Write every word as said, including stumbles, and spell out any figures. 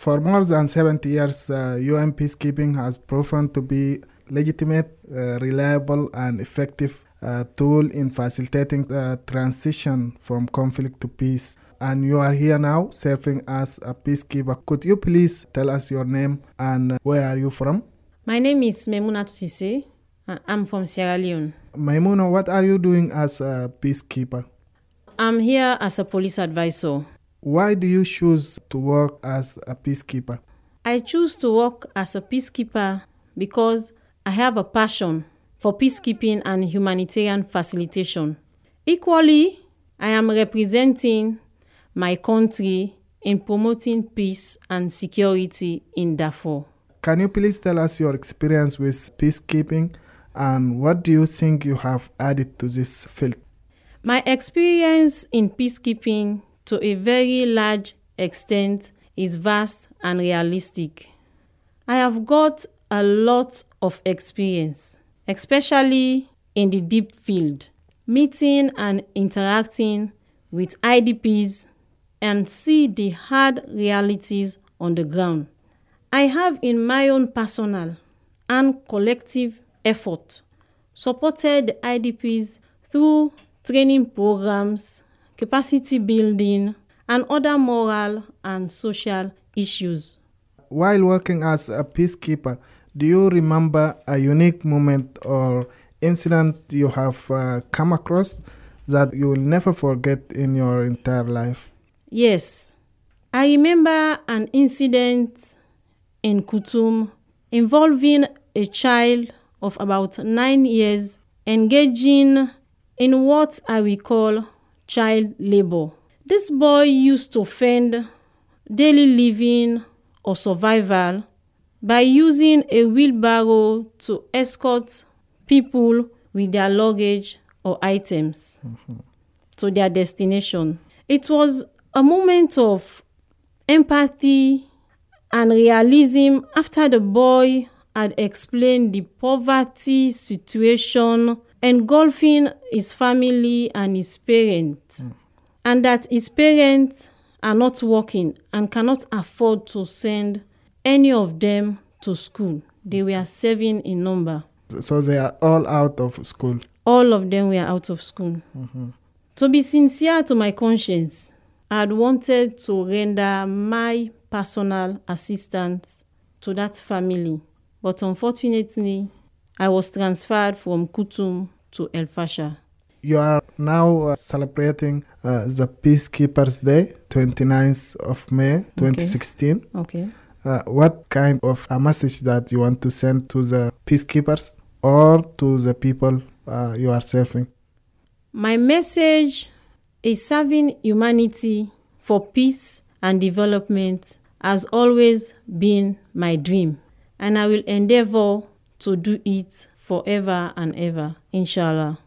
For more than seventy years, uh, U N peacekeeping has proven to be legitimate, uh, reliable, and effective uh, tool in facilitating the transition from conflict to peace. And you are here now serving as a peacekeeper. Could you please tell us your name and where are you from? My name is Maimouna Sise. I'm from Sierra Leone. Maimouna, what are you doing as a peacekeeper? I'm here as a police advisor. Why do you choose to work as a peacekeeper? I choose to work as a peacekeeper because I have a passion for peacekeeping and humanitarian facilitation. Equally, I am representing my country in promoting peace and security in Darfur. Can you please tell us your experience with peacekeeping and what do you think you have added to this field? My experience in peacekeeping to a very large extent is vast and realistic. I have got a lot of experience, especially in the deep field, meeting and interacting with I D Ps and see the hard realities on the ground. I have in my own personal and collective effort supported the I D Ps through training programs, capacity building, and other moral and social issues. While working as a peacekeeper, do you remember a unique moment or incident you have uh, come across that you will never forget in your entire life? Yes. I remember an incident in Kutum involving a child of about nine years engaging in what I will call child labor. This boy used to fend daily living or survival by using a wheelbarrow to escort people with their luggage or items mm-hmm. to their destination. It was a moment of empathy and realism after the boy had explained the poverty situation engulfing his family and his parents, mm. and that his parents are not working and cannot afford to send any of them to school. They were seven in number. So they are all out of school? All of them were out of school. Mm-hmm. To be sincere to my conscience, I had wanted to render my personal assistance to that family, but unfortunately, I was transferred from Kutum to El Fasher. You are now uh, celebrating uh, the Peacekeepers Day, twenty-ninth of May, twenty sixteen. Okay. okay. Uh, what kind of a message that you want to send to the peacekeepers or to the people uh, you are serving? My message is serving humanity for peace and development has always been my dream, and I will endeavor to do it forever and ever, inshallah.